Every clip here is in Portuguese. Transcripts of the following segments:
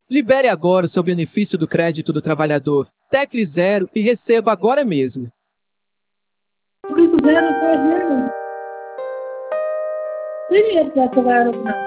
Libere agora o seu benefício do crédito do trabalhador. Tecle 0 e receba agora mesmo. Por que que zero faz zero? Primeiro para acabar o não.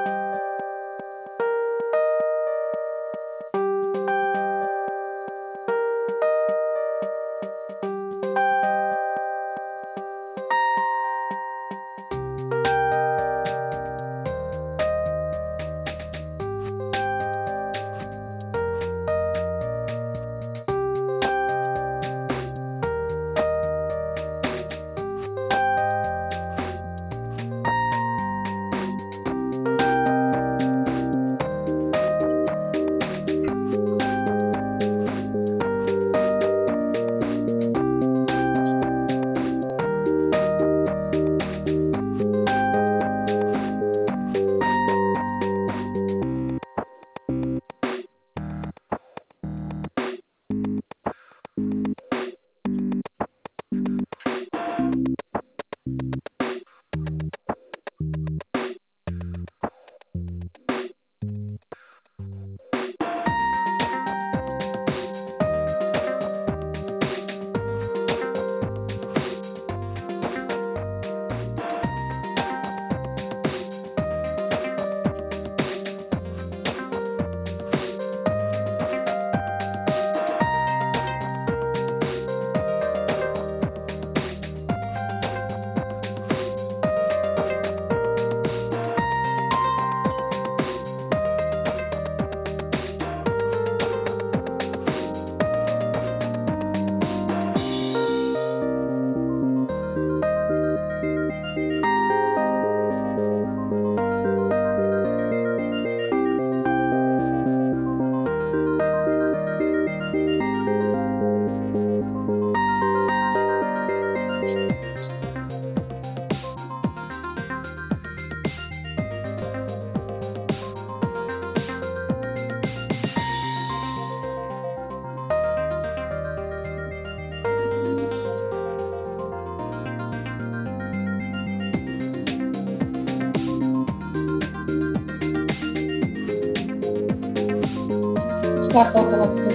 Está para falar com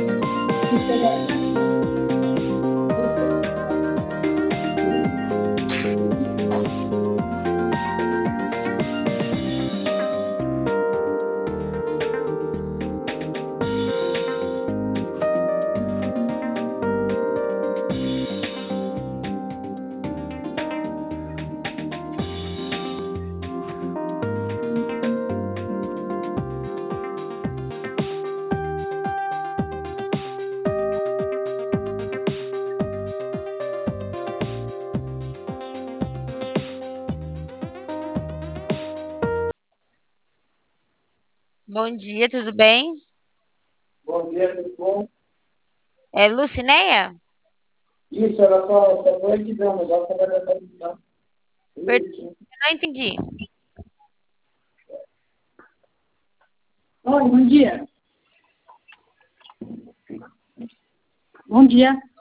você. Bom dia, tudo bem? Bom dia, tudo bom? É Lucinéia? Isso, era só dois de dama, já trabalhando para mim. Perdão, eu não entendi. Oi, bom dia. Bom dia.